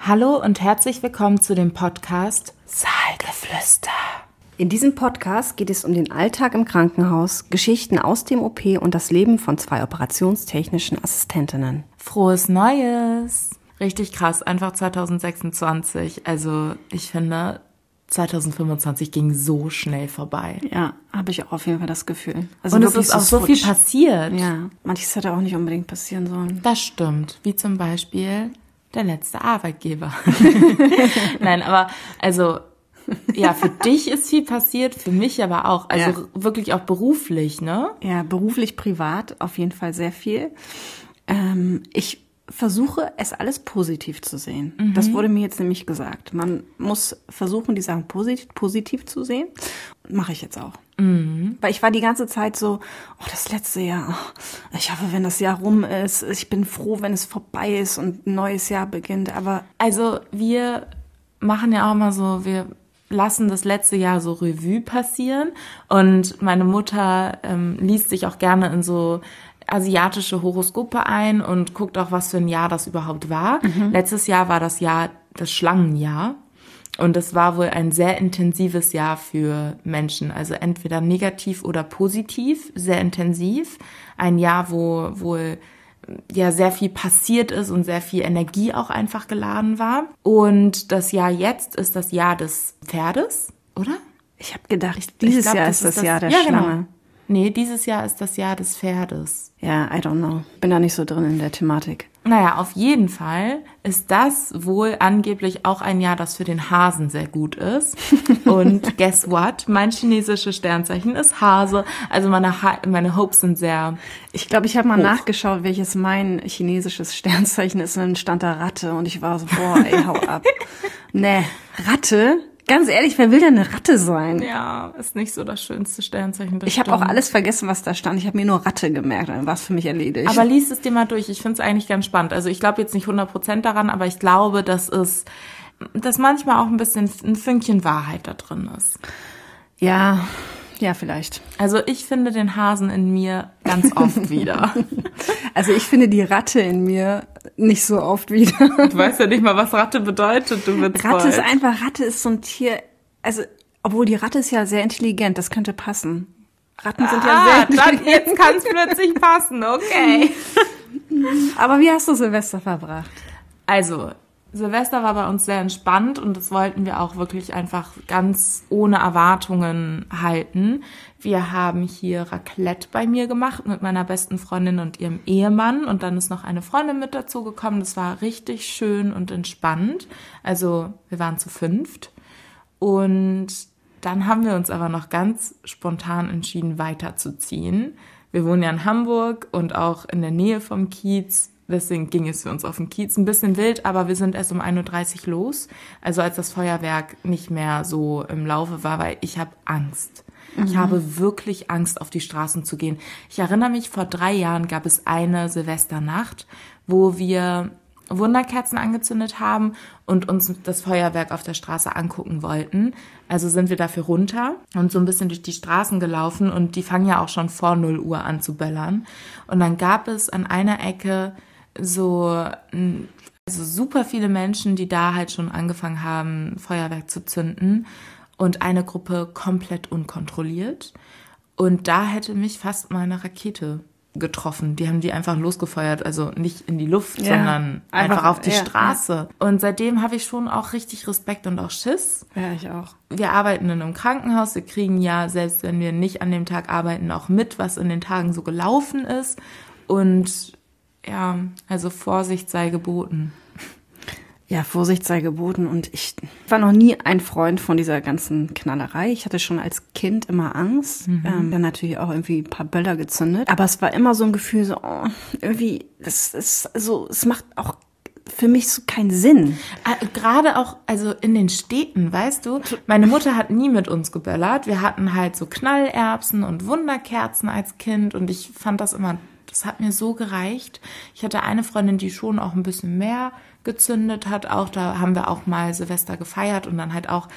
Hallo und herzlich willkommen zu dem Podcast Saalgeflüster. In diesem Podcast geht es um den Alltag im Krankenhaus, Geschichten aus dem OP und das Leben von 2 operationstechnischen Assistentinnen. Frohes Neues! Richtig krass, einfach 2026. Also ich finde, 2025 ging so schnell vorbei. Ja, habe ich auch auf jeden Fall das Gefühl. Also und es ist auch so viel passiert. Ja, manches hätte auch nicht unbedingt passieren sollen. Das stimmt, wie zum Beispiel der letzte Arbeitgeber. Nein, aber also ja, für dich ist viel passiert, für mich aber auch. Also wirklich auch beruflich, ne? Ja, beruflich, privat auf jeden Fall sehr viel. Ich versuche, es alles positiv zu sehen. Mhm. Das wurde mir jetzt nämlich gesagt. Man muss versuchen, die Sachen positiv zu sehen. Mache ich jetzt auch. Mhm. Weil ich war die ganze Zeit so, das letzte Jahr, ich hoffe, wenn das Jahr rum ist, ich bin froh, wenn es vorbei ist und ein neues Jahr beginnt. Aber also wir machen ja auch mal so, wir lassen das letzte Jahr so Revue passieren. Und meine Mutter liest sich auch gerne in so asiatische Horoskope ein und guckt auch, was für ein Jahr das überhaupt war. Mhm. Letztes Jahr war das Schlangenjahr. Und es war wohl ein sehr intensives Jahr für Menschen. Also entweder negativ oder positiv, sehr intensiv. Ein Jahr, wo wohl ja sehr viel passiert ist und sehr viel Energie auch einfach geladen war. Und das Jahr jetzt ist das Jahr des Pferdes, oder? Ich habe gedacht, dieses Jahr ist das Jahr der Schlange. Genau. Nee, dieses Jahr ist das Jahr des Pferdes. Ja, I don't know. Bin da nicht so drin in der Thematik. Naja, auf jeden Fall ist das wohl angeblich auch ein Jahr, das für den Hasen sehr gut ist. Und guess what? Mein chinesisches Sternzeichen ist Hase. Also meine Hopes sind sehr Ich glaube, ich habe mal nachgeschaut, welches mein chinesisches Sternzeichen ist. Und dann stand da Ratte. Und ich war so, hau ab. Nee, Ratte? Ganz ehrlich, wer will denn eine Ratte sein? Ja, ist nicht so das schönste Sternzeichen. Ich habe auch alles vergessen, was da stand. Ich habe mir nur Ratte gemerkt, dann war es für mich erledigt. Aber lies es dir mal durch. Ich finde es eigentlich ganz spannend. Also ich glaube jetzt nicht 100% daran, aber ich glaube, dass manchmal auch ein bisschen ein Fünkchen Wahrheit da drin ist. Ja, vielleicht. Also ich finde den Hasen in mir ganz oft wieder. Also ich finde die Ratte in mir nicht so oft wieder. Du weißt ja nicht mal, was Ratte bedeutet. Ratte ist so ein Tier, also obwohl die Ratte ist ja sehr intelligent, das könnte passen. Ratten sind ja sehr intelligent. Jetzt kann es plötzlich passen, okay. Aber wie hast du Silvester verbracht? Also Silvester war bei uns sehr entspannt und das wollten wir auch wirklich einfach ganz ohne Erwartungen halten. Wir haben hier Raclette bei mir gemacht mit meiner besten Freundin und ihrem Ehemann und dann ist noch eine Freundin mit dazu gekommen. Das war richtig schön und entspannt. Also wir waren zu 5 und dann haben wir uns aber noch ganz spontan entschieden, weiterzuziehen. Wir wohnen ja in Hamburg und auch in der Nähe vom Kiez. Deswegen ging es für uns auf dem Kiez. Ein bisschen wild, aber wir sind erst um 1.30 Uhr los. Also als das Feuerwerk nicht mehr so im Laufe war, weil ich habe Angst. Mhm. Ich habe wirklich Angst, auf die Straßen zu gehen. Ich erinnere mich, vor 3 Jahren gab es eine Silvesternacht, wo wir Wunderkerzen angezündet haben und uns das Feuerwerk auf der Straße angucken wollten. Also sind wir dafür runter und so ein bisschen durch die Straßen gelaufen und die fangen ja auch schon vor 0 Uhr an zu böllern. Und dann gab es an einer Ecke so super viele Menschen, die da halt schon angefangen haben, Feuerwerk zu zünden und eine Gruppe komplett unkontrolliert. Und da hätte mich fast mal eine Rakete getroffen. Die haben die einfach losgefeuert, also nicht in die Luft, sondern einfach auf die Straße. Ja. Und seitdem habe ich schon auch richtig Respekt und auch Schiss. Ja, ich auch. Wir arbeiten in einem Krankenhaus, wir kriegen ja, selbst wenn wir nicht an dem Tag arbeiten, auch mit, was in den Tagen so gelaufen ist. Und ja, also Vorsicht sei geboten. Ja, Vorsicht sei geboten und ich war noch nie ein Freund von dieser ganzen Knallerei. Ich hatte schon als Kind immer Angst, dann natürlich auch irgendwie ein paar Böller gezündet. Aber es war immer so ein Gefühl, so irgendwie, es macht auch für mich so keinen Sinn. Gerade auch, also in den Städten, weißt du, meine Mutter hat nie mit uns geböllert. Wir hatten halt so Knallerbsen und Wunderkerzen als Kind und ich fand das immer, das hat mir so gereicht. Ich hatte eine Freundin, die schon auch ein bisschen mehr gezündet hat. Auch da haben wir auch mal Silvester gefeiert und dann halt auch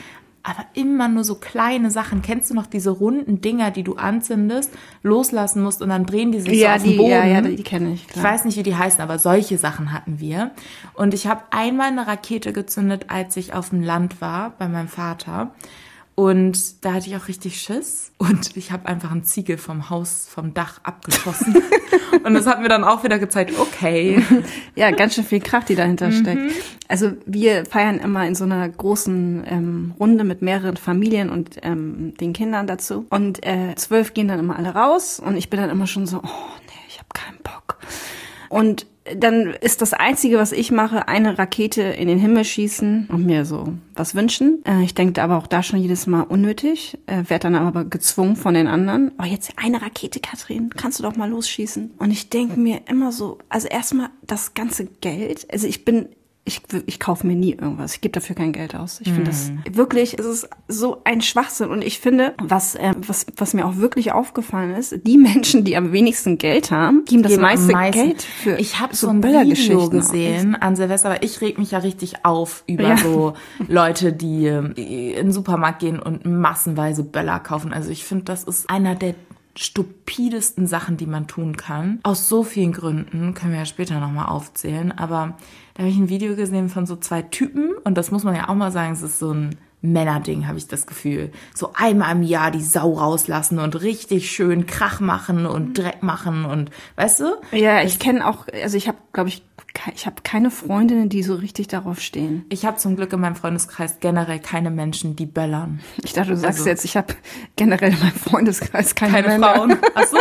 aber immer nur so kleine Sachen. Kennst du noch diese runden Dinger, die du anzündest, loslassen musst und dann drehen die sich so auf den Boden? Ja, die kenne ich. Klar. Ich weiß nicht, wie die heißen, aber solche Sachen hatten wir. Und ich habe einmal eine Rakete gezündet, als ich auf dem Land war, bei meinem Vater. Und da hatte ich auch richtig Schiss. Und ich habe einfach einen Ziegel vom Dach abgeschossen. Und das hat mir dann auch wieder gezeigt, okay. Ja, ganz schön viel Kraft, die dahinter steckt. Also wir feiern immer in so einer großen Runde mit mehreren Familien und den Kindern dazu. Und 12 gehen dann immer alle raus. Und ich bin dann immer schon so, oh nee, ich habe keinen Bock. Und dann ist das Einzige, was ich mache, eine Rakete in den Himmel schießen und mir so was wünschen. Ich denke aber auch da schon jedes Mal unnötig, werde dann aber gezwungen von den anderen. Oh, jetzt eine Rakete, Katrin, kannst du doch mal losschießen. Und ich denke mir immer so, also erstmal das ganze Geld, also ich kaufe mir nie irgendwas. Ich gebe dafür kein Geld aus. Ich finde das wirklich, es ist so ein Schwachsinn. Und ich finde, was mir auch wirklich aufgefallen ist, die Menschen, die am wenigsten Geld haben, geben das meiste Geld für Ich habe so ein Video gesehen an Silvester, aber ich reg mich ja richtig auf über so Leute, die in den Supermarkt gehen und massenweise Böller kaufen. Also ich finde, das ist einer der stupidesten Sachen, die man tun kann. Aus so vielen Gründen, können wir ja später nochmal aufzählen, aber da habe ich ein Video gesehen von so 2 Typen und das muss man ja auch mal sagen, es ist so ein Männerding, habe ich das Gefühl. So einmal im Jahr die Sau rauslassen und richtig schön Krach machen und Dreck machen und, weißt du? Ja, ich kenne auch, also ich habe, glaube ich habe keine Freundinnen, die so richtig darauf stehen. Ich habe zum Glück in meinem Freundeskreis generell keine Menschen, die böllern. Ich dachte, du sagst jetzt, ich habe generell in meinem Freundeskreis keine Frauen. Ach so.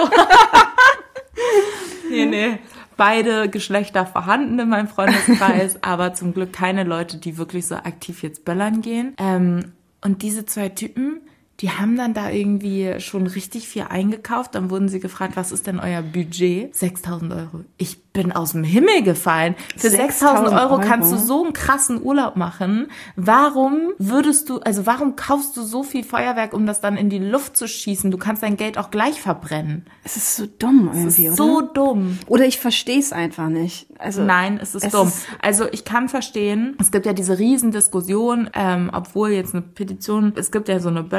Nee. Beide Geschlechter vorhanden in meinem Freundeskreis, aber zum Glück keine Leute, die wirklich so aktiv jetzt böllern gehen. Und diese 2 Typen, die haben dann da irgendwie schon richtig viel eingekauft. Dann wurden sie gefragt, was ist denn euer Budget? 6.000 Euro. Ich bin aus dem Himmel gefallen. Für 6.000 Euro kannst du so einen krassen Urlaub machen. Warum kaufst du so viel Feuerwerk, um das dann in die Luft zu schießen? Du kannst dein Geld auch gleich verbrennen. Es ist so dumm irgendwie, oder? So dumm. Oder ich verstehe es einfach nicht. Also nein, es ist dumm. Also ich kann verstehen, es gibt ja diese Riesendiskussion, obwohl jetzt eine Petition, es gibt ja so eine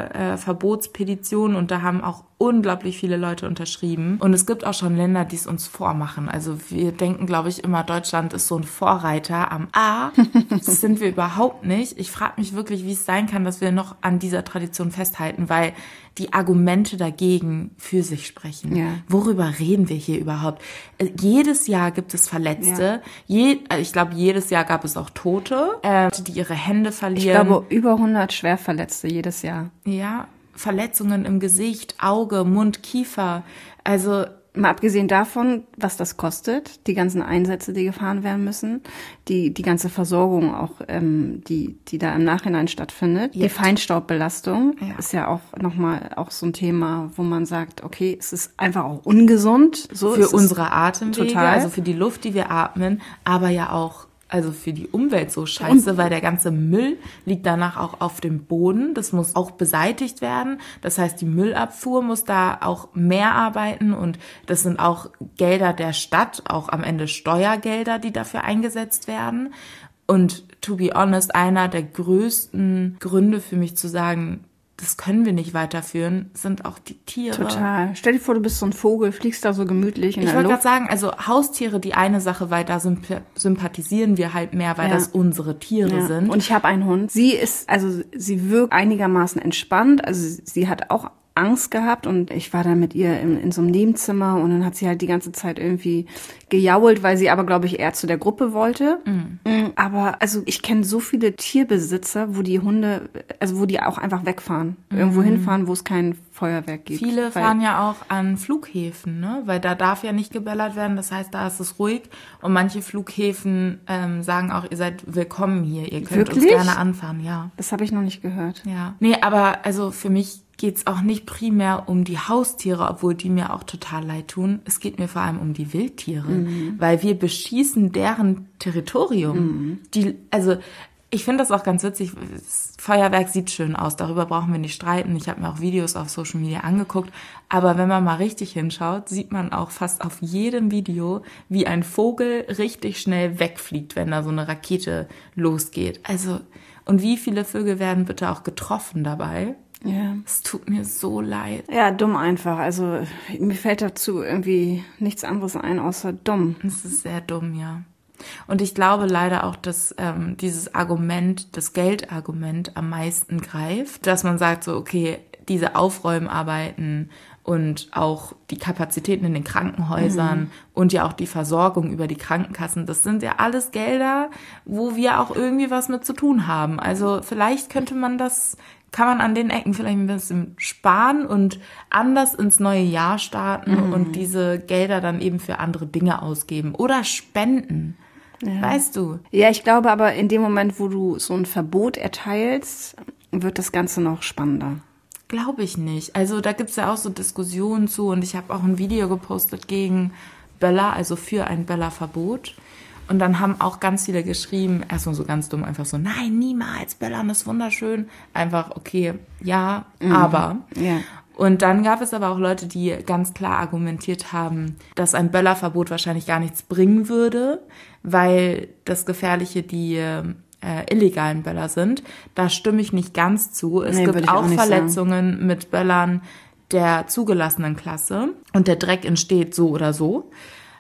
Böller-Verbotspetition und da haben auch unglaublich viele Leute unterschrieben. Und es gibt auch schon Länder, die es uns vormachen. Also wir denken, glaube ich, immer, Deutschland ist so ein Vorreiter am A. Das sind wir überhaupt nicht. Ich frage mich wirklich, wie es sein kann, dass wir noch an dieser Tradition festhalten, weil die Argumente dagegen für sich sprechen. Ja. Worüber reden wir hier überhaupt? Jedes Jahr gibt es Verletzte. Ja. Ich glaube, jedes Jahr gab es auch Tote, die ihre Hände verlieren. Ich glaube, über 100 Schwerverletzte jedes Jahr. Ja, Verletzungen im Gesicht, Auge, Mund, Kiefer. Also mal abgesehen davon, was das kostet, die ganzen Einsätze, die gefahren werden müssen, die ganze Versorgung auch, die da im Nachhinein stattfindet. Ja. Die Feinstaubbelastung ist ja auch nochmal auch so ein Thema, wo man sagt, okay, es ist einfach auch ungesund. So für unsere Atemwege, also für die Luft, die wir atmen, aber ja auch also für die Umwelt so scheiße, weil der ganze Müll liegt danach auch auf dem Boden. Das muss auch beseitigt werden. Das heißt, die Müllabfuhr muss da auch mehr arbeiten und das sind auch Gelder der Stadt, auch am Ende Steuergelder, die dafür eingesetzt werden. Und to be honest, einer der größten Gründe für mich zu sagen, das können wir nicht weiterführen, sind auch die Tiere. Total. Stell dir vor, du bist so ein Vogel, fliegst da so gemütlich in der Luft. Ich wollte gerade sagen, also Haustiere, die eine Sache, weil da sympathisieren wir halt mehr, weil das unsere Tiere sind. Und ich habe einen Hund. Sie wirkt einigermaßen entspannt. Also sie hat auch Angst gehabt und ich war dann mit ihr in so einem Nebenzimmer und dann hat sie halt die ganze Zeit irgendwie gejault, weil sie aber, glaube ich, eher zu der Gruppe wollte. Aber also ich kenne so viele Tierbesitzer, wo die Hunde, also wo die auch einfach wegfahren. Irgendwo hinfahren, wo es kein Feuerwerk gibt. Viele fahren ja auch an Flughäfen, ne? Weil da darf ja nicht geböllert werden, das heißt, da ist es ruhig und manche Flughäfen sagen auch, ihr seid willkommen hier, ihr könnt uns gerne anfahren, ja. Das habe ich noch nicht gehört. Ja. Nee, aber also für mich geht's auch nicht primär um die Haustiere, obwohl die mir auch total leid tun. Es geht mir vor allem um die Wildtiere, weil wir beschießen deren Territorium. Ich finde das auch ganz witzig. Das Feuerwerk sieht schön aus, darüber brauchen wir nicht streiten. Ich habe mir auch Videos auf Social Media angeguckt. Aber wenn man mal richtig hinschaut, sieht man auch fast auf jedem Video, wie ein Vogel richtig schnell wegfliegt, wenn da so eine Rakete losgeht. Also, und wie viele Vögel werden bitte auch getroffen dabei? Ja. Es tut mir so leid. Ja, dumm einfach. Also mir fällt dazu irgendwie nichts anderes ein, außer dumm. Es ist sehr dumm, ja. Und ich glaube leider auch, dass dieses Argument, das Geldargument am meisten greift, dass man sagt so, okay, diese Aufräumarbeiten und auch die Kapazitäten in den Krankenhäusern und ja auch die Versorgung über die Krankenkassen, das sind ja alles Gelder, wo wir auch irgendwie was mit zu tun haben. Also vielleicht kann man an den Ecken vielleicht ein bisschen sparen und anders ins neue Jahr starten und diese Gelder dann eben für andere Dinge ausgeben oder spenden. Ja. Weißt du? Ja, ich glaube aber in dem Moment, wo du so ein Verbot erteilst, wird das Ganze noch spannender. Glaube ich nicht. Also da gibt's ja auch so Diskussionen zu und ich habe auch ein Video gepostet gegen Böller, also für ein Böllerverbot. Und dann haben auch ganz viele geschrieben, erstmal so ganz dumm, einfach so, nein, niemals, Böllern ist wunderschön. Einfach, okay, ja, aber. Ja. Und dann gab es aber auch Leute, die ganz klar argumentiert haben, dass ein Böllerverbot wahrscheinlich gar nichts bringen würde, weil das Gefährliche die illegalen Böller sind. Da stimme ich nicht ganz zu. Es gibt auch Verletzungen mit Böllern der zugelassenen Klasse und der Dreck entsteht so oder so.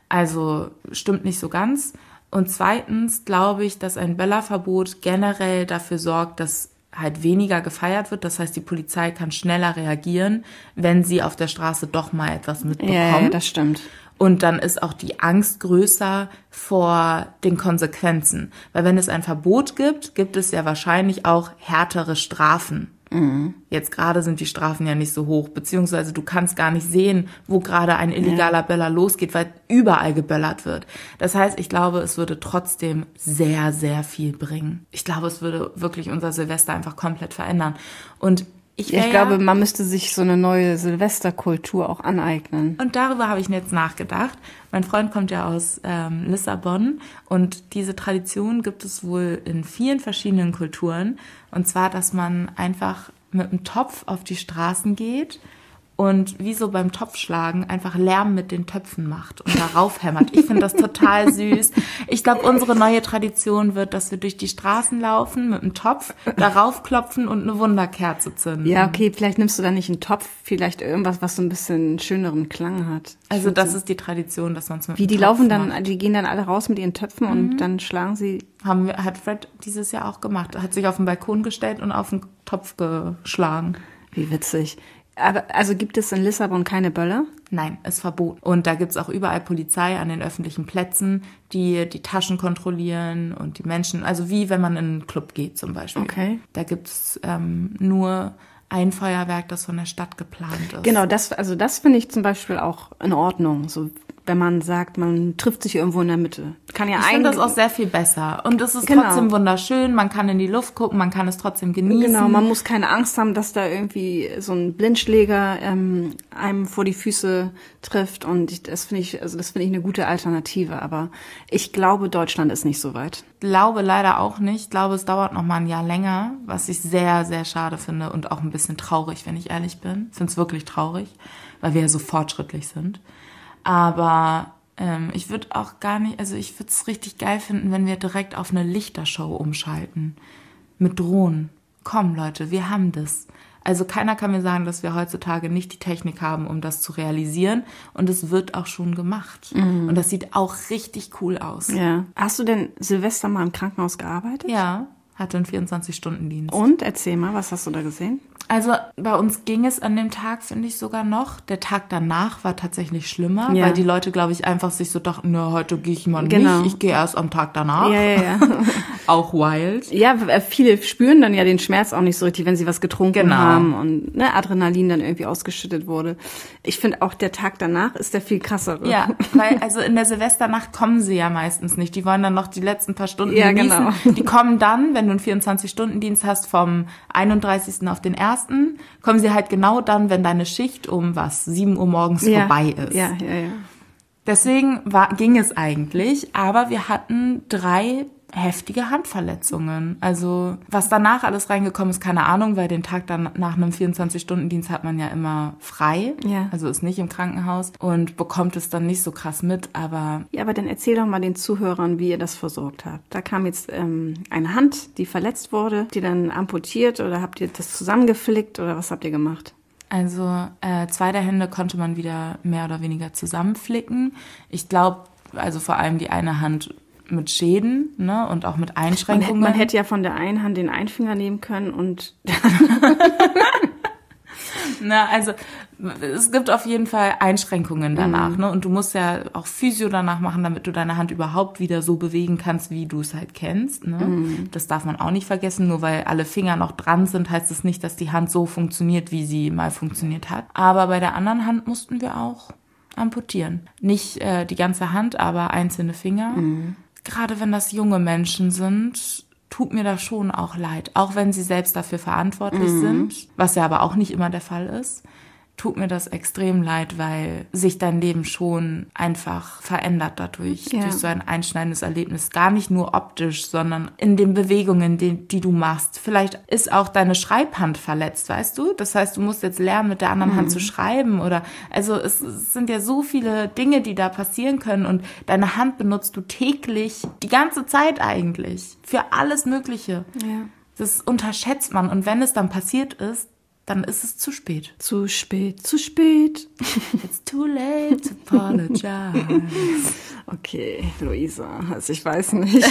Also stimmt nicht so ganz. Und zweitens glaube ich, dass ein Böllerverbot generell dafür sorgt, dass halt weniger gefeiert wird. Das heißt, die Polizei kann schneller reagieren, wenn sie auf der Straße doch mal etwas mitbekommt. Ja, das stimmt. Und dann ist auch die Angst größer vor den Konsequenzen. Weil wenn es ein Verbot gibt, gibt es ja wahrscheinlich auch härtere Strafen. Mhm. Jetzt gerade sind die Strafen ja nicht so hoch, beziehungsweise du kannst gar nicht sehen, wo gerade ein illegaler Böller losgeht, weil überall geböllert wird. Das heißt, ich glaube, es würde trotzdem sehr, sehr viel bringen. Ich glaube, es würde wirklich unser Silvester einfach komplett verändern. Und ich glaube, man müsste sich so eine neue Silvesterkultur auch aneignen. Und darüber habe ich jetzt nachgedacht. Mein Freund kommt ja aus Lissabon und diese Tradition gibt es wohl in vielen verschiedenen Kulturen. Und zwar, dass man einfach mit einem Topf auf die Straßen geht und wie so beim Topfschlagen einfach Lärm mit den Töpfen macht und darauf hämmert. Ich finde das total süß. Ich glaube, unsere neue Tradition wird, dass wir durch die Straßen laufen mit einem Topf, darauf klopfen und eine Wunderkerze zünden. Ja, okay, vielleicht nimmst du da nicht einen Topf, vielleicht irgendwas, was so ein bisschen schöneren Klang hat. Also das ist die Tradition, dass man es mit dem Topf Wie die laufen dann, macht. Die gehen dann alle raus mit ihren Töpfen und dann schlagen sie. Hat Fred dieses Jahr auch gemacht. Hat sich auf den Balkon gestellt und auf den Topf geschlagen. Wie witzig. Aber also gibt es in Lissabon keine Böller? Nein, ist verboten. Und da gibt's auch überall Polizei an den öffentlichen Plätzen, die Taschen kontrollieren und die Menschen, also wie wenn man in einen Club geht zum Beispiel. Okay. Da gibt's nur ein Feuerwerk, das von der Stadt geplant ist. Genau, das finde ich zum Beispiel auch in Ordnung. So, wenn man sagt, man trifft sich irgendwo in der Mitte. Ich finde das auch sehr viel besser. Und es ist trotzdem wunderschön, man kann in die Luft gucken, man kann es trotzdem genießen. Genau, man muss keine Angst haben, dass da irgendwie so ein Blindschläger einem vor die Füße trifft. Und das finde ich eine gute Alternative. Aber ich glaube, Deutschland ist nicht so weit. Glaube leider auch nicht. Ich glaube, es dauert noch mal ein Jahr länger, was ich sehr, sehr schade finde und auch ein bisschen traurig, wenn ich ehrlich bin. Ich finde es wirklich traurig, weil wir ja so fortschrittlich sind. Aber ich würde auch gar nicht, also ich würde es richtig geil finden, wenn wir direkt auf eine Lichtershow umschalten. Mit Drohnen. Komm, Leute, wir haben das. Also keiner kann mir sagen, dass wir heutzutage nicht die Technik haben, um das zu realisieren. Und es wird auch schon gemacht. Und das sieht auch richtig cool aus. Ja. Hast du denn Silvester mal im Krankenhaus gearbeitet? Ja, hatte einen 24-Stunden-Dienst. Und? Erzähl mal, was hast du da gesehen? Also bei uns ging es an dem Tag, finde ich, sogar noch. Der Tag danach war tatsächlich schlimmer, weil die Leute, glaube ich, einfach sich so dachten, ne, heute gehe ich mal nicht, ich gehe erst am Tag danach. Ja. Auch wild. Ja, viele spüren dann ja den Schmerz auch nicht so richtig, wenn sie was getrunken haben und Adrenalin dann irgendwie ausgeschüttet wurde. Ich finde auch, der Tag danach ist der viel krassere. Ja, weil also in der Silvesternacht kommen sie ja meistens nicht. Die wollen dann noch die letzten paar Stunden genießen. Genau. Die kommen dann, wenn du einen 24-Stunden-Dienst hast, vom 31. auf den 1., kommen sie halt genau dann, wenn deine Schicht um 7 Uhr morgens vorbei ist. Ja. Deswegen ging es eigentlich, aber wir hatten 3 heftige Handverletzungen. Also was danach alles reingekommen ist, keine Ahnung, weil den Tag dann nach einem 24-Stunden-Dienst hat man ja immer frei. Ja. Also ist nicht im Krankenhaus und bekommt es dann nicht so krass mit, aber... Ja, aber dann erzähl doch mal den Zuhörern, wie ihr das versorgt habt. Da kam jetzt eine Hand, die verletzt wurde, die dann amputiert oder habt ihr das zusammengeflickt oder was habt ihr gemacht? Also 2 der Hände konnte man wieder mehr oder weniger zusammenflicken. Ich glaube, also vor allem die eine Hand mit Schäden, ne, und auch mit Einschränkungen. Man hätte ja von der einen Hand den einen Finger nehmen können und... Na, also es gibt auf jeden Fall Einschränkungen danach, ne? Und du musst ja auch Physio danach machen, damit du deine Hand überhaupt wieder so bewegen kannst, wie du es halt kennst, ne? Das darf man auch nicht vergessen. Nur weil alle Finger noch dran sind, heißt es nicht, dass die Hand so funktioniert, wie sie mal funktioniert hat. Aber bei der anderen Hand mussten wir auch amputieren. Nicht die ganze Hand, aber einzelne Finger. Gerade wenn das junge Menschen sind, tut mir das schon auch leid. Auch wenn sie selbst dafür verantwortlich sind, was ja aber auch nicht immer der Fall ist, tut mir das extrem leid, weil sich dein Leben schon einfach verändert dadurch, durch so ein einschneidendes Erlebnis. Gar nicht nur optisch, sondern in den Bewegungen, die du machst. Vielleicht ist auch deine Schreibhand verletzt, weißt du? Das heißt, du musst jetzt lernen, mit der anderen Hand zu schreiben oder, also es sind ja so viele Dinge, die da passieren können und deine Hand benutzt du täglich, die ganze Zeit eigentlich, für alles Mögliche. Ja. Das unterschätzt man und wenn es dann passiert ist, dann ist es zu spät. Zu spät, zu spät. It's too late to apologize. Okay, Luisa, also ich weiß nicht.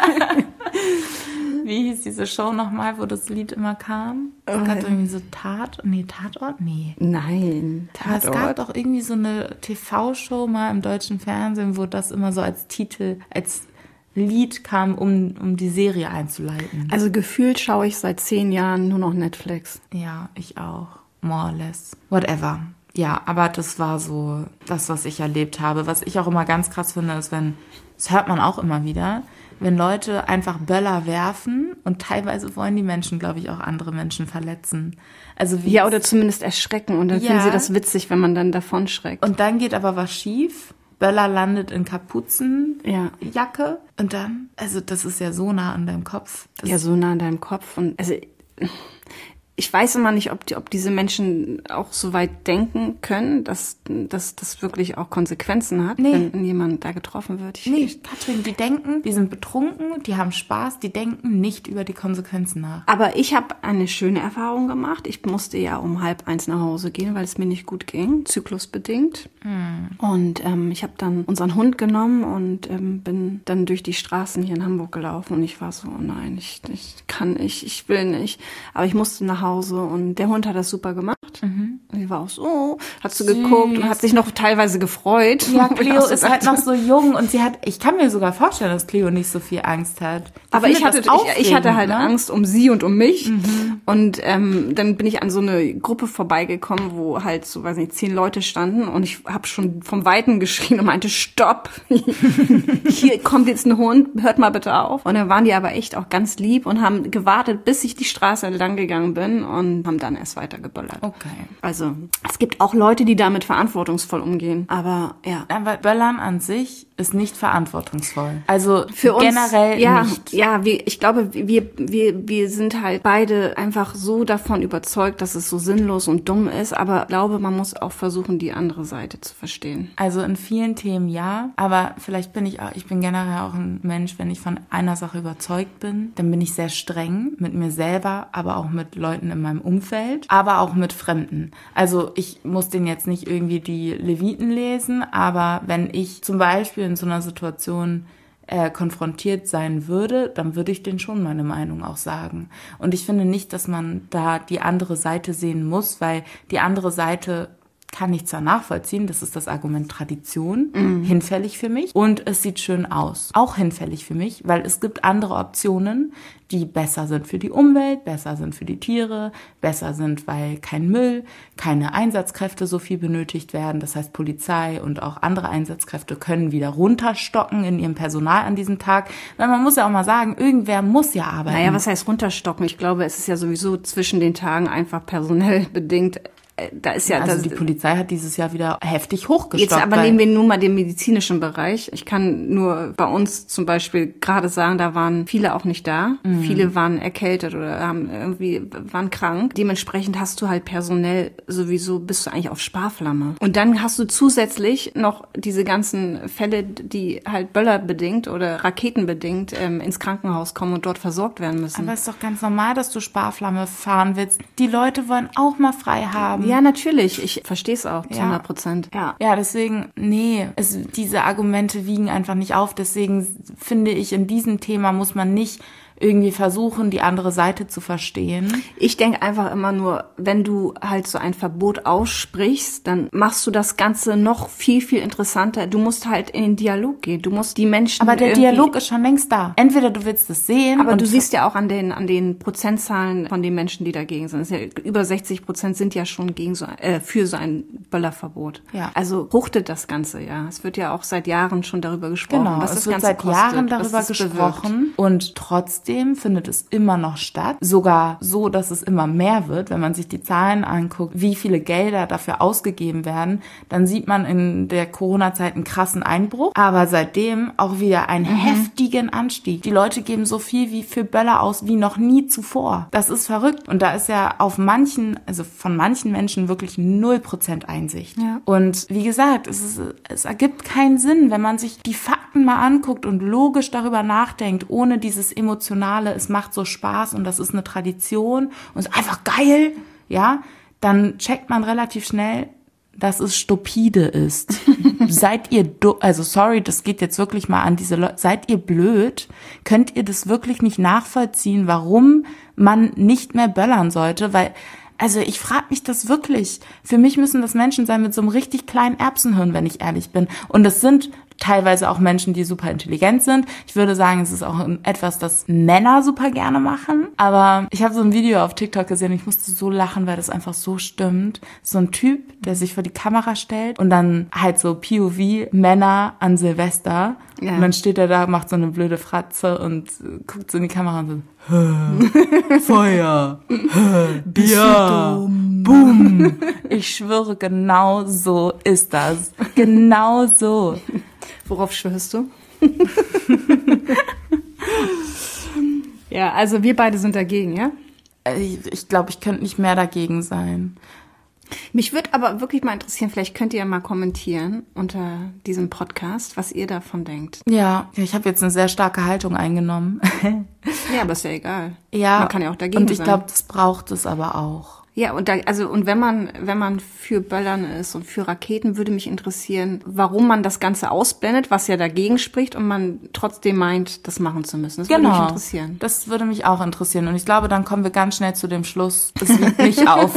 Wie hieß diese Show nochmal, wo das Lied immer kam? Es gab irgendwie so Tatort? Nee. Nein, Aber es gab doch irgendwie so eine TV-Show mal im deutschen Fernsehen, wo das immer so als Titel, als Lied kam, um die Serie einzuleiten. Also gefühlt schaue ich seit 10 Jahren nur noch Netflix. Ja, ich auch. More or less. Whatever. Ja, aber das war so das, was ich erlebt habe. Was ich auch immer ganz krass finde, ist, das hört man auch immer wieder, wenn Leute einfach Böller werfen und teilweise wollen die Menschen, glaube ich, auch andere Menschen verletzen. Also ja, oder zumindest erschrecken und dann finden sie das witzig, wenn man dann davon schreckt. Und dann geht aber was schief. Böller landet in Kapuzenjacke und dann, also das ist ja so nah an deinem Kopf. Ja, so nah an deinem Kopf und also ich weiß immer nicht, ob diese Menschen auch so weit denken können, dass das wirklich auch Konsequenzen hat, wenn jemand da getroffen wird. Katrin, die denken, die sind betrunken, die haben Spaß, die denken nicht über die Konsequenzen nach. Aber ich habe eine schöne Erfahrung gemacht. Ich musste ja um 12:30 nach Hause gehen, weil es mir nicht gut ging, zyklusbedingt. Und ich habe dann unseren Hund genommen und bin dann durch die Straßen hier in Hamburg gelaufen und ich war so, oh nein, ich will nicht. Aber ich musste nach Hause und der Hund hat das super gemacht. Und die war auch so, hat so geguckt und hat sich noch teilweise gefreut. Ja, Cleo ist halt noch so jung und ich kann mir sogar vorstellen, dass Cleo nicht so viel Angst hat. Aber ich hatte halt Angst um sie und um mich. Und dann bin ich an so eine Gruppe vorbeigekommen, wo halt so, weiß nicht, 10 Leute standen und ich habe schon vom Weiten geschrien und meinte, stopp, hier kommt jetzt ein Hund, hört mal bitte auf. Und dann waren die aber echt auch ganz lieb und haben gewartet, bis ich die Straße entlang gegangen bin und haben dann erst weiter geböllert. Okay. Also es gibt auch Leute, die damit verantwortungsvoll umgehen, aber ja. Aber Böllern an sich ist nicht verantwortungsvoll. Also für uns generell nicht. Ja, ich glaube, wir sind halt beide einfach so davon überzeugt, dass es so sinnlos und dumm ist, aber ich glaube, man muss auch versuchen, die andere Seite zu verstehen. Also in vielen Themen ja, aber vielleicht ich bin generell auch ein Mensch, wenn ich von einer Sache überzeugt bin, dann bin ich sehr streng mit mir selber, aber auch mit Leuten in meinem Umfeld, aber auch mit Fremden. Also ich muss denen jetzt nicht irgendwie die Leviten lesen, aber wenn ich zum Beispiel in so einer Situation konfrontiert sein würde, dann würde ich denen schon meine Meinung auch sagen. Und ich finde nicht, dass man da die andere Seite sehen muss, weil die andere Seite kann ich zwar nachvollziehen, das ist das Argument Tradition, hinfällig für mich und es sieht schön aus. Auch hinfällig für mich, weil es gibt andere Optionen, die besser sind für die Umwelt, besser sind für die Tiere, besser sind, weil kein Müll, keine Einsatzkräfte so viel benötigt werden. Das heißt, Polizei und auch andere Einsatzkräfte können wieder runterstocken in ihrem Personal an diesem Tag. Weil man muss ja auch mal sagen, irgendwer muss ja arbeiten. Naja, was heißt runterstocken? Ich glaube, es ist ja sowieso zwischen den Tagen einfach personell bedingt da ist ja... Also die Polizei hat dieses Jahr wieder heftig hochgestockt. Jetzt aber nehmen wir nur mal den medizinischen Bereich. Ich kann nur bei uns zum Beispiel gerade sagen, da waren viele auch nicht da. Viele waren erkältet oder waren krank. Dementsprechend hast du halt personell sowieso, bist du eigentlich auf Sparflamme. Und dann hast du zusätzlich noch diese ganzen Fälle, die halt böllerbedingt oder raketenbedingt ins Krankenhaus kommen und dort versorgt werden müssen. Aber es ist doch ganz normal, dass du Sparflamme fahren willst. Die Leute wollen auch mal frei haben. Ja, natürlich. Ich verstehe es auch zu 100%. Ja, deswegen, nee, diese Argumente wiegen einfach nicht auf. Deswegen finde ich, in diesem Thema muss man nicht irgendwie versuchen, die andere Seite zu verstehen. Ich denke einfach immer nur, wenn du halt so ein Verbot aussprichst, dann machst du das Ganze noch viel, viel interessanter. Du musst halt in den Dialog gehen. Du musst die Menschen... Aber der Dialog ist schon längst da. Entweder du willst es sehen... Aber du siehst ja auch an den Prozentzahlen von den Menschen, die dagegen sind. Ja, über 60% sind ja schon für so ein Böllerverbot. Ja. Also fruchtet das Ganze, ja. Es wird ja auch seit Jahren schon darüber gesprochen, genau, was das wird Ganze seit kostet, Jahren darüber gesprochen. Und trotzdem findet es immer noch statt. Sogar so, dass es immer mehr wird. Wenn man sich die Zahlen anguckt, wie viele Gelder dafür ausgegeben werden, dann sieht man in der Corona-Zeit einen krassen Einbruch. Aber seitdem auch wieder einen heftigen Anstieg. Die Leute geben so viel wie für Böller aus wie noch nie zuvor. Das ist verrückt. Und da ist ja von manchen Menschen wirklich 0% Einsicht. Ja. Und wie gesagt, es ergibt keinen Sinn, wenn man sich die Fakten mal anguckt und logisch darüber nachdenkt, ohne dieses Emotionale, es macht so Spaß und das ist eine Tradition und ist einfach geil, ja, dann checkt man relativ schnell, dass es stupide ist. Seid ihr, also sorry, das geht jetzt wirklich mal an diese Leute, seid ihr blöd? Könnt ihr das wirklich nicht nachvollziehen, warum man nicht mehr böllern sollte? Weil, also ich frage mich das wirklich. Für mich müssen das Menschen sein mit so einem richtig kleinen Erbsenhirn, wenn ich ehrlich bin. Und es sind teilweise auch Menschen, die super intelligent sind. Ich würde sagen, es ist auch etwas, das Männer super gerne machen. Aber ich habe so ein Video auf TikTok gesehen, ich musste so lachen, weil das einfach so stimmt. So ein Typ, der sich vor die Kamera stellt und dann halt so POV Männer an Silvester. Ja. Und dann steht er da, macht so eine blöde Fratze und guckt so in die Kamera und so, Feuer, Bier, Boom. Ich schwöre, genau so ist das. Genau so. Worauf schwörst du? Ja, also wir beide sind dagegen, ja? Ich glaube, ich könnte nicht mehr dagegen sein. Mich würde aber wirklich mal interessieren, vielleicht könnt ihr ja mal kommentieren unter diesem Podcast, was ihr davon denkt. Ja, ich habe jetzt eine sehr starke Haltung eingenommen. Ja, aber ist ja egal. Ja, man kann ja auch dagegen sein. Und ich glaube, das braucht es aber auch. Ja, und wenn man für Böllern ist und für Raketen, würde mich interessieren, warum man das Ganze ausblendet, was ja dagegen spricht und man trotzdem meint, das machen zu müssen. Das würde mich interessieren. Das würde mich auch interessieren. Und ich glaube, dann kommen wir ganz schnell zu dem Schluss, es liegt nicht auf.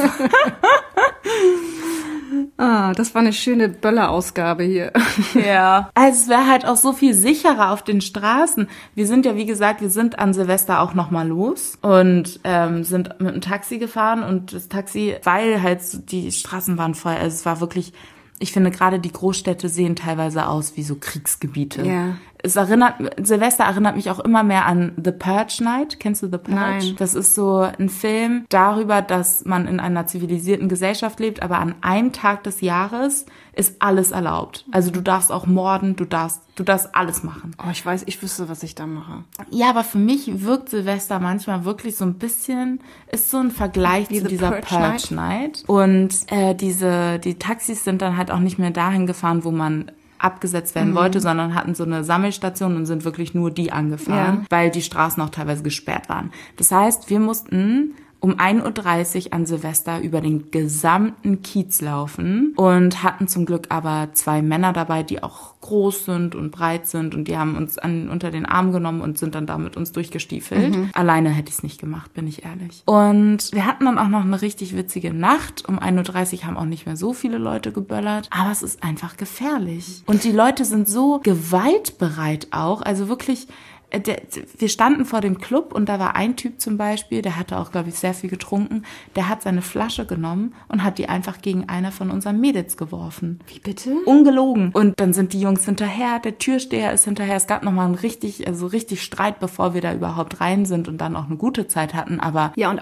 Das war eine schöne Böller-Ausgabe hier. Ja. Also es wäre halt auch so viel sicherer auf den Straßen. Wir sind ja, wie gesagt, an Silvester auch nochmal los und sind mit dem Taxi gefahren und das Taxi, weil halt die Straßen waren voll, also es war wirklich, ich finde gerade die Großstädte sehen teilweise aus wie so Kriegsgebiete. Ja. Silvester erinnert mich auch immer mehr an The Purge Night. Kennst du The Purge? Nein. Das ist so ein Film darüber, dass man in einer zivilisierten Gesellschaft lebt, aber an einem Tag des Jahres ist alles erlaubt. Also du darfst auch morden, du darfst alles machen. Oh, ich wüsste, was ich da mache. Ja, aber für mich wirkt Silvester manchmal wirklich so ein bisschen, ist so ein Vergleich zu dieser Purge Night. Und die Taxis sind dann halt auch nicht mehr dahin gefahren, wo man abgesetzt werden wollte, sondern hatten so eine Sammelstation und sind wirklich nur die angefahren, weil die Straßen auch teilweise gesperrt waren. Das heißt, wir mussten um 1:30 Uhr an Silvester über den gesamten Kiez laufen und hatten zum Glück aber 2 Männer dabei, die auch groß sind und breit sind und die haben uns unter den Arm genommen und sind dann da mit uns durchgestiefelt. Alleine hätte ich es nicht gemacht, bin ich ehrlich. Und wir hatten dann auch noch eine richtig witzige Nacht. Um 1:30 Uhr haben auch nicht mehr so viele Leute geböllert, aber es ist einfach gefährlich. Und die Leute sind so gewaltbereit auch, also wirklich. Wir standen vor dem Club und da war ein Typ zum Beispiel, der hatte auch, glaube ich, sehr viel getrunken, der hat seine Flasche genommen und hat die einfach gegen einer von unseren Mädels geworfen. Wie bitte? Ungelogen. Und dann sind die Jungs hinterher, der Türsteher ist hinterher, es gab nochmal richtig Streit, bevor wir da überhaupt rein sind und dann auch eine gute Zeit hatten, aber... Ja, und auch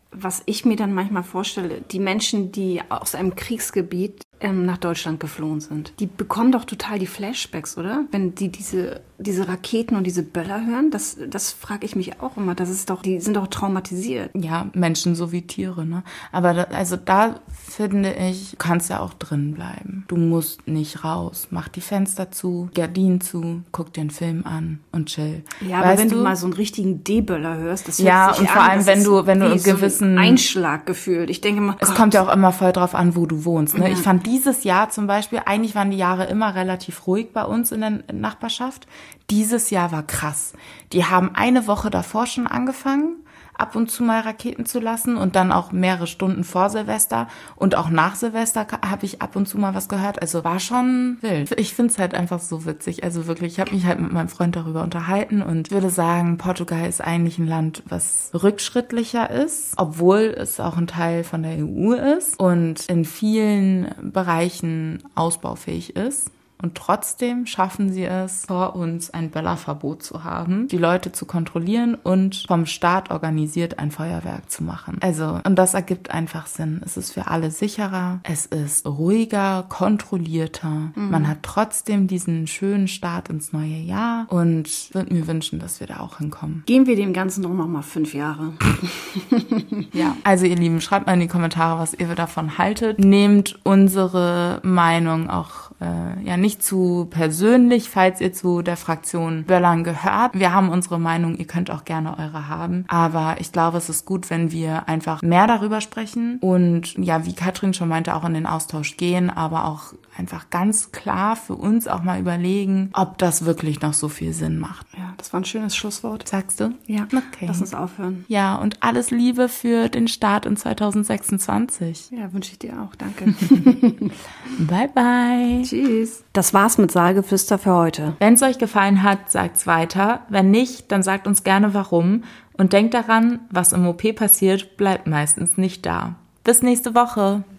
was ich mir dann manchmal vorstelle, die Menschen, die aus einem Kriegsgebiet nach Deutschland geflohen sind, die bekommen doch total die Flashbacks, oder? Wenn die diese Raketen und diese Böller hören, das frage ich mich auch immer. Die sind doch traumatisiert. Ja, Menschen so wie Tiere, ne? Aber da finde ich, du kannst ja auch drin bleiben. Du musst nicht raus. Mach die Fenster zu, Gardinen zu, guck dir einen Film an und chill. Ja, aber wenn du mal so einen richtigen D-Böller hörst, das hört sich und vor allem, wenn du einen gewissen so Einschlag gefühlt. Ich denke mal, es kommt ja auch immer voll drauf an, wo du wohnst, ne? Ja. Ich fand dieses Jahr zum Beispiel, eigentlich waren die Jahre immer relativ ruhig bei uns in der Nachbarschaft. Dieses Jahr war krass. Die haben eine Woche davor schon angefangen, ab und zu mal Raketen zu lassen und dann auch mehrere Stunden vor Silvester und auch nach Silvester habe ich ab und zu mal was gehört. Also war schon wild. Ich finde es halt einfach so witzig. Also wirklich, ich habe mich halt mit meinem Freund darüber unterhalten und würde sagen, Portugal ist eigentlich ein Land, was rückschrittlicher ist, obwohl es auch ein Teil von der EU ist und in vielen Bereichen ausbaufähig ist. Und trotzdem schaffen sie es, vor uns ein Böllerverbot zu haben, die Leute zu kontrollieren und vom Staat organisiert ein Feuerwerk zu machen. Also, und das ergibt einfach Sinn. Es ist für alle sicherer, es ist ruhiger, kontrollierter. Man hat trotzdem diesen schönen Start ins neue Jahr und würde mir wünschen, dass wir da auch hinkommen. Geben wir dem Ganzen doch noch mal 5 Jahre. Ja, also ihr Lieben, schreibt mal in die Kommentare, was ihr davon haltet. Nehmt unsere Meinung auch nicht zu persönlich, falls ihr zu der Fraktion Böllern gehört. Wir haben unsere Meinung, ihr könnt auch gerne eure haben. Aber ich glaube, es ist gut, wenn wir einfach mehr darüber sprechen und ja, wie Katrin schon meinte, auch in den Austausch gehen, aber auch einfach ganz klar für uns auch mal überlegen, ob das wirklich noch so viel Sinn macht. Ja, das war ein schönes Schlusswort. Sagst du? Ja, okay. Lass uns aufhören. Ja, und alles Liebe für den Start in 2026. Ja, wünsche ich dir auch. Danke. Bye, bye. Tschüss. Das war's mit Saalgeflüster für heute. Wenn es euch gefallen hat, sagt's weiter. Wenn nicht, dann sagt uns gerne warum. Und denkt daran, was im OP passiert, bleibt meistens nicht da. Bis nächste Woche.